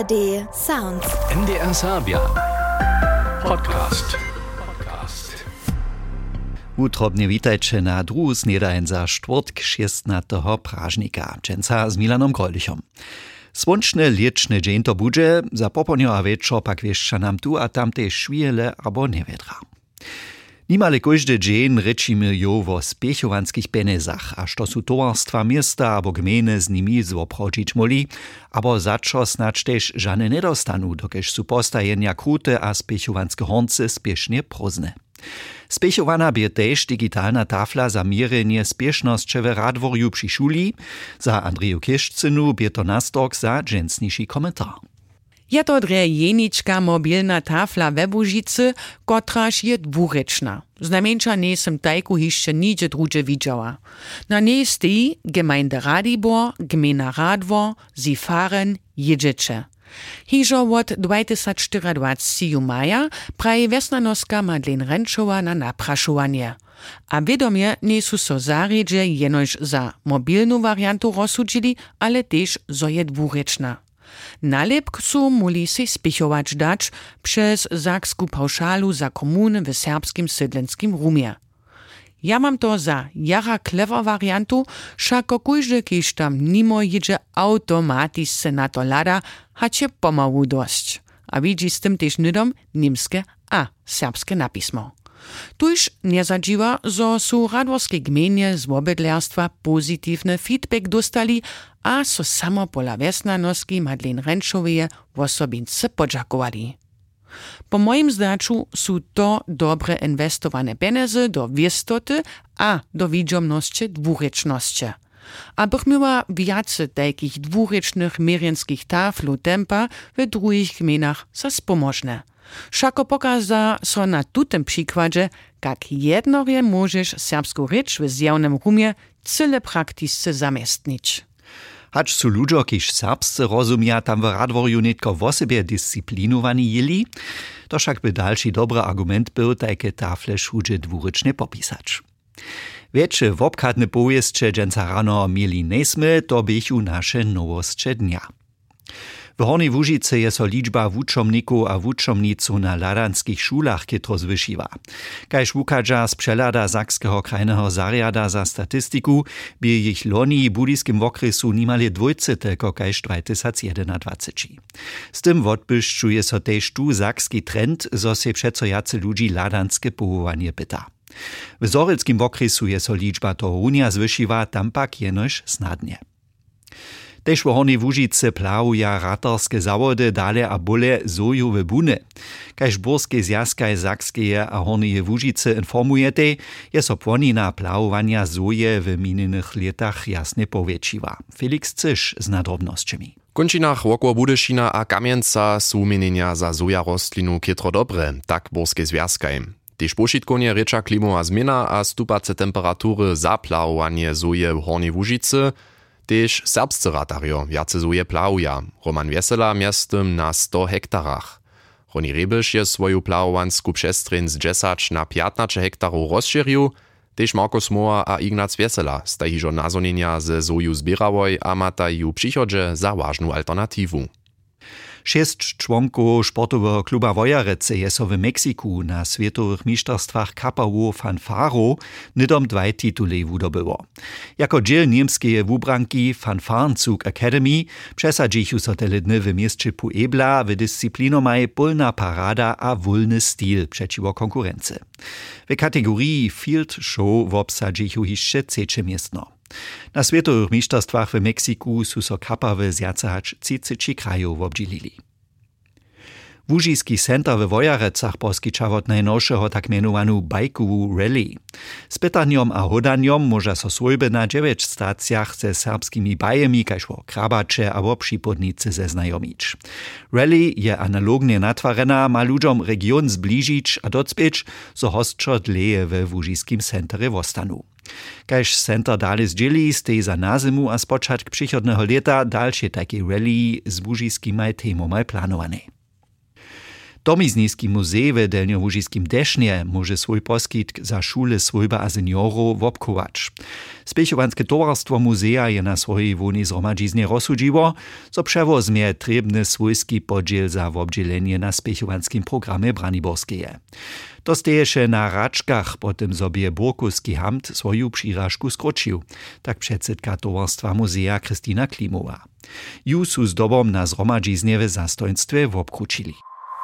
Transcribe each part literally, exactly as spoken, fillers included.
R D Sounds. N D R Serbia. Podcast. Utrobnie witajcie na druhu snedajn za štvrtk šestnastego pražnika, dženca z Milanom Grolichom. Słončne liečne dżeń to budże, za poponio a večer pak wieszcza nam tu a tamte šwijele abo nevedra. Nimale kóždy dżeń rečimy jo o spiechowanskich penezach, a što su towarstwa miasta abo gmene z nimi zwoprodzić moli, abo začo snać też żane nedostanu, dokež su postajenja krute a spiechowanske hornce spiešne prozne. Spěchowana bie tež digitalna tafla za mierenie spiešnosćeve radworju při šuli. Za Andreju Kišcinu bie to nastork za dżęsniši komentar. Je to dre jenička mobilna tafla we Łužicy, kotraž je dwurečna. Znamenča nesem tajku hišće nigdzie drugie widziała. Na niej stoi Gemeinde Radibor, Gmina Radwor, Zifaren, Jedziece. Hižo od dwadzieścia cztery maja praje Vesnanoska Madlen Renčova na naprašovanje. A wiadomie nie su so zarjedźe jenož za mobilnu variantu rozsudźili, ale też zo je dwurečna. Nalepk su muli se spichować dać przez zaksku pauszalu za komuny w serbskim sydlenskim rumie. Ja mam to za jara clever variantu, šako kujże kiž tam nimo jedzie automatisce na to lada, hacie pomału dość. A widzi z tym też nydom niemskie a serbskie napismo. Tuż nie zadziwa, zo su radworskie gmenie z obydlerstwa pozytywny feedback dostali, a so samo pola Vesnanoski Madlen Renčoveje osobince podžakovali. Po moim zdaczu su to dobre inwestowane pieniądze do wiestoty a do widziomności dwurečności. Abych miała więcej takich dwurečnych mierjenskich taflu tempa w drugich gminach za spomożne. Šako pokaza so na tutem przykładzie, jak jednorje możesz serbską rycz w zjawnym rumie cyle praktisce zamiestnić. Hacz su ludzo, kiž serbsce rozumia, tam w radworju netko w osobie dysciplinowani jeli, to však by dalszy dobry argument był takie tafle šudže dwurečne popisać. Wiecie, wobkadne powieszcze dżęca rano mieli nesmy, to bychu nasze nowostcze dnia. W Hornej Łužicy je so liczba wučomników a wučomnicu na ladanskich szulach kytro zwyšiła. Kaž wukadža z przelada Sakskeho krajneho zariada za statistiku, bie ich loni budiskim wokresu nimale dwójce tylko kaž dwa tysiące jedenadwadsať. Z tym wodbyšćuje so tež tu sakski trend, zo se přeco jace ludzi ladanske powołanie pyta. W zorelskim wokresu je so liczba toho unia zwyšiła, tam pak jenož snadnie. Tež v Hornej Łužicy plavuja ratarske zawody dale a bole zojowe buny. Kaž Burskie zjazkaj Sakskeje a Horneje Łužicy informujete, je so płonina plavovania zoje w minionych letach jasne powiększyła. Felix Cyš z nadrobnosćami. W končinach wokół Budyšina a Kamjenca su mienienia za zoja rostlinu kytro dobre, tak Burskie zjazkaj. Tež pošitkovnje reča klimova zmena a stupace temperatury za plavovanie zoje w Hornej Łužicy, tež serbscy ratarjo jace zoje plavuja. Roman Vesela miastem na sto hektarach. Roni Rebiš je svoju plavovansku přestrin z desať na piętnaście hektarów rozširil, tež Markus Moa a Ignac Vesela staj hižo nazonenia ze zoju zbierawoj a matajú přichodže za vážnu alternativu. Šest członków sportowego kluba Wojarece je so w Meksiku na światowych mistrzostwach kapało fanfaro nidom dwaj tituli wudobyło. Jako dziel niemskie wubranki Fanfarenzug Academy przesadzichu so tele dny w mieście Puebla w dyscyplinomaj polna parada a wolny styl przeciwko konkurencji. W kategorii Field Show wobsadzichu hiszcze trzecie miestno. Na światowych mistrzostwach w Meksiku su so kapawy zjacahać trzydzieści krajów obdzielili. Łužiski center w Wojarecach poskicza od najnowszego tak mianowanu bajkowu rally. Z pytaniem a hodaniom może so swojby na dziewięć stacjach ze serbskimi bajemi, kaž o krabacze abo przypodnicy zeznajomić. Rally je analognie natwarena, ma ludziom region zbližić a docpieć, so hostčo dleje w Łužiskim centere wostanu. Kaž center dalej zdzieli, stej za nazimu a spočatk przychodnego leta dalsze takie rally z łužiskimaj temomaj planowane. Domizniski muzej w Delnjołužiskim Dešnie może swój poskitk za szule swojba a seniorów wobkować. Spěchowanske towarstwo muzeja je na swojej wolnej zhromadźiznie rozsudziło, co przewozmie trebny swójski podziel za wobdzielenie na spěchowanskim programie Braniborskeje. To steješe na račkach, potem sobie Burkuski Hamt swoją přiražku skročił, tak předsedka towarstwa muzeja Kristina Klimowa. Ju su z dobom na zhromadźiznie w zastojnstwie wobkručili.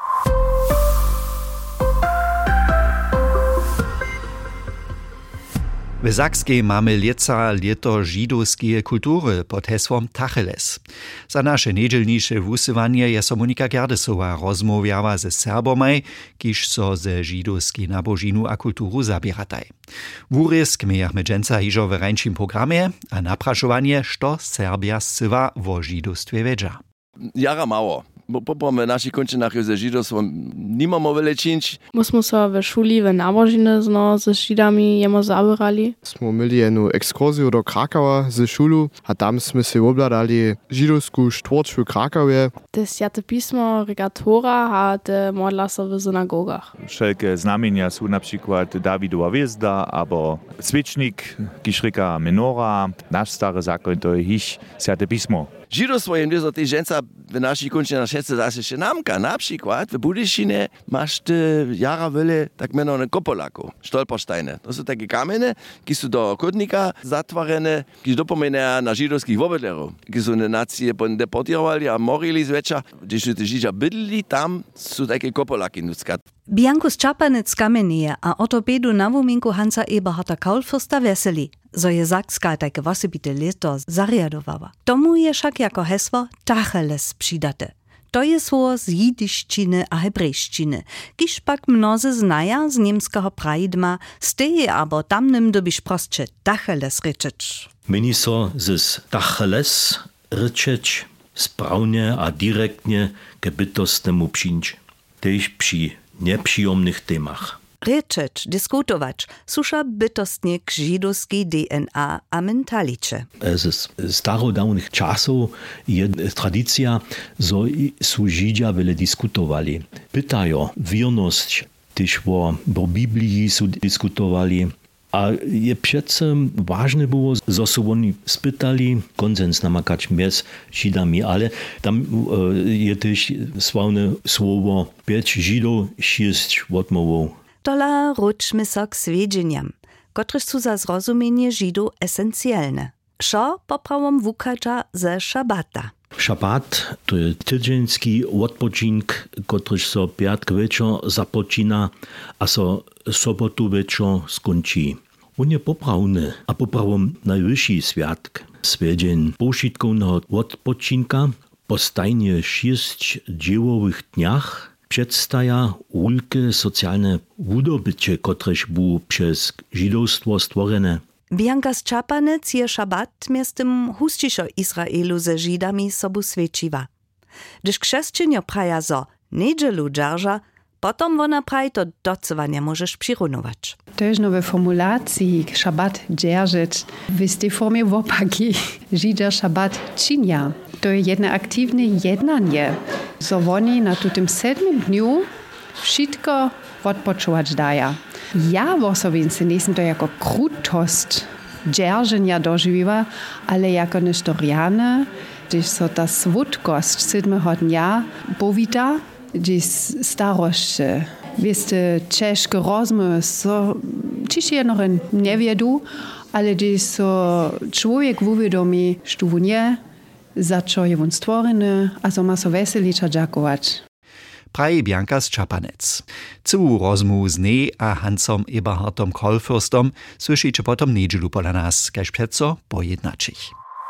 W Sakskiej mamy lieca lieto żydowskiej kultury pod hesłom Tacheles. Za nasze niedzielniejsze wusywanie je so Monika Gerdesowa rozmawiała ze Serbomaj, kiż so ze żydowskiej nabożinu a kulturu zabierataj. Wurys kmejach medżenca hižo w rańczym programie, a napraszowanie, što Serbia scywa wo żydowstwie wiedza. Jara mało. Bo popome naszych kończynach ze żydowstwem nie mamy wiele czynić. Myśmy się w szuli, w nabożiny no, ze Żydami jemu zabierali. Smo mieli jedną ekskursję do Krakowa ze szulu, a tam jsme si obladali żydowską štvrť w Krakowie. To Święte Pismo, regatora, a te modla się w synagogach. Wszelkie znamienia są na przykład Dawidowa wjezda, albo świecznik, kiszryka menora. Nasz stary zakon to jest Święte Pismo. Żydostwo je mnóstwo tej ženca w naszej kończynach szece zase się namka. Na przykład w Budyšinie masz te jara wiele tak mianowane kopolaku, stolpersteine. To są takie kamienie, które są do kotnika zatwarene, które dopominają na żydowskich wobydlerów, które są na nacje deportowali a morili zwecza. Gdy się te Żydzi bydli, tam są takie kopolaki nuckat. Biankus Čapanec kamenuje a ortopedu na wuminku Hansa Eberharda Kaulfürsta veseli, zo je Sakska takie wasebite leto zariadowała. Tomu je však jako hesło Tacheles přidate. To je słowo z jidyščiny a hebrejščiny, kiž pak mnozy znaja z niemskiego praidma, steje abo tamnym dobiš prostše Tacheles rečeć. Meni so z Tacheles rečeć sprawnie a direktnie ke bytostnemu přińć. Tež przy nieprzyjemnych temach. Rečeć, diskutować, susza bytostnie k żydowskiej D N A a mentalicie. Z starodawnych czasów jest tradycja, że su Żydzi wiele dyskutowali. Pytają wierność, też o Biblii su dyskutowali. A je přece ważne było, że su oni spytali konsens namakać między Żydami, ale tam uh, je też sławne słowo pięć Żydów, sześć odmowów. Tola ručmy so k swiedźeniam, kotryż su za zrozumienie Żydów esencjalne. Szo poprawom wukacza ze szabata. Szabat to je tydzienski odpoczink, kotryż so piatk wieczor zapoczyna, a so sobotu wieczor skończy. On je poprawny, a poprawom najwyższy światk. Swiedzień poszitkovnego odpoczynka po stajnie sześć dziełowych dniach przedstawia wielkie socjalne wydobycie, kotreż było przez żydowstwo stworzone. Biankas Čapanec je szabat miastem hustiszo Izraelu ze Żydami sobu świeciwa. Gdyż chrześcijanie praja zo niedzielu dzierża, potom ona praj to docowania możesz przyrunować. To jest nowe formulacji szabat dzierżyć. W tej formie wopaki Żydzi szabat czynia. To jest jedno aktywne jednanie. So oni na tym siedmym dniu wszystko odpoczywać dają. Ja w osobiście nie jestem to jako krutość dzierżenia dożywa, ale jako nestoriane, gdyż so ta swódkość siedmego dnia powita, gdyż starość, wieste, ciężkie rozmowy, so ciszę noch nie wiedu, ale gdyż so człowiek uwiadomi, że on nie, za co je on stworzony, a so ma so weselić a dziękować. Praje Biankas Čapanec. Całą rozmowę z niej a Hansom Eberhardom Kaulfürstom słyszycie potom niedzielu pola nas, kaž přeco pojednačich.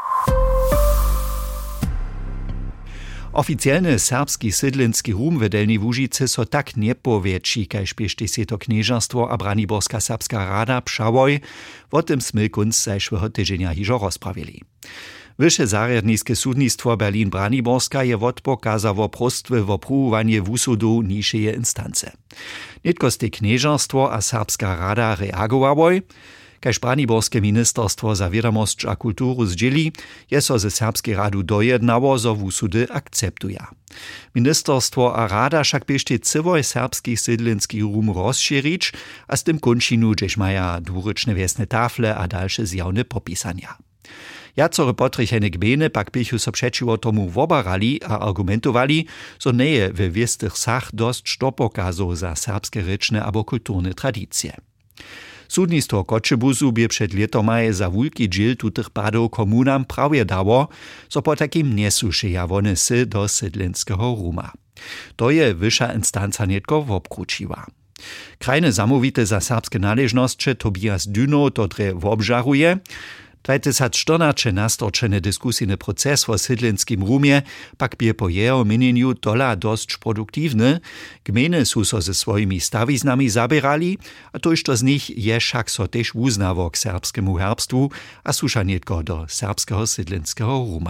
Oficjalny serbski sydlinski rum w Delnej Łužicy so tak nie powieci, kaž biešte se to knieżarstwo a Braniborska serbska rada Pšavoj, o tym sme kunc zajšłego tydzienia hižo rozprawili. Wyższe zarjadniskie sudnictwo Berlin-Braniborska je odpokazało prostwy w opróbowanie wusudu niższej instance. Nitko z tej knieżarstwo a serbska rada reagowałoj, Kaž Braniborske ministerstwo za wiadomosć a kulturu zdzieli, je so ze Serbskiej radu dojednało, zo wusudy akceptuja. Ministerstwo a rada však biešte cywoj serbski sydlinski rum rozširić, a z tym končinu, gdzieś maja dwuryczne wiesne tafle a dalsze zjawne popisania. Jacore potrichene gminy pak bychu so przeciwo tomu wobarali a argumentowali, so neje we wiestych sach dost što pokazo za serbskie ryczne abo kulturne tradycje. Sudnictwo Kočebuzu bie przed lietomaj za wulki dżil tutych padów komunam prawie dało, so po takim niesuszeja wone sy do sydlinskiego ruma. To je wyższa instanca nietko wobkručiła. Krajne zamówite za serbskie należności Tobias Dyno to dre wobżaruje. dwa tysiące czternaście nastorčeny dyskusyjny proces w sydlinskim rumie pak bie po jeho minieniu dola dość produktywny. Gminy su so ze swoimi stawiznami zabierali, a to to z nich je však so też uznało k serbskiemu herbstwu, a susza nietko do serbskiego sydlinskiego ruma.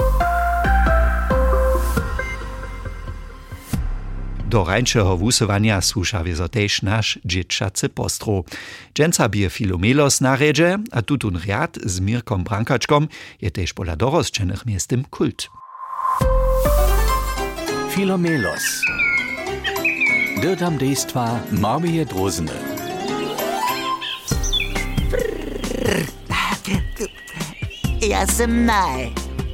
Do rańszego wusywania susza wiezo też nasz dzieciacy postro. Dżęca bie Filomelos na redze, a tutun riad z Mirkom Brankaczkom je też pola dorosczenych miestem kult. Filomelos. Dodam dejstva Marmije Drozene. Ja sam naj.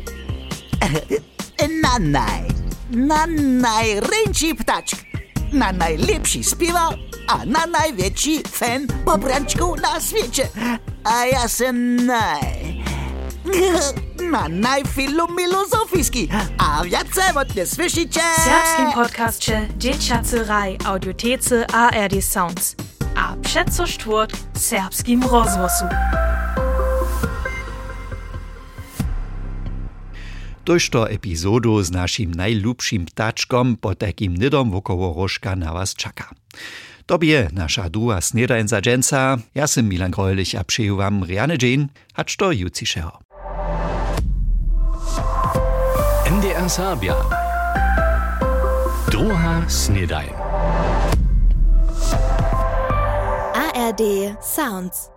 Na naj. Na najręci ptaczk, na najlepszy śpiewa, a na największy fan pobraczków na świecie. A ja sam naj... na najfilomilozofijski, a więcej od nie słyszycie... W serbskim podcastcie Dzieciacy Raj audiotece A R D Sounds, a przeco sztwort w serbskim rozwosu. Tožto epizodu z našim najljubšim ptačkom po takim nidom wokoło rožka na was čaka. To bie nasza druga snedajnca dżęca. Ja sam Milan Greulich a přeju wam riane dzień, hacz to jucišeho. N D R Serbia. Druga snedajn. A R D Sounds.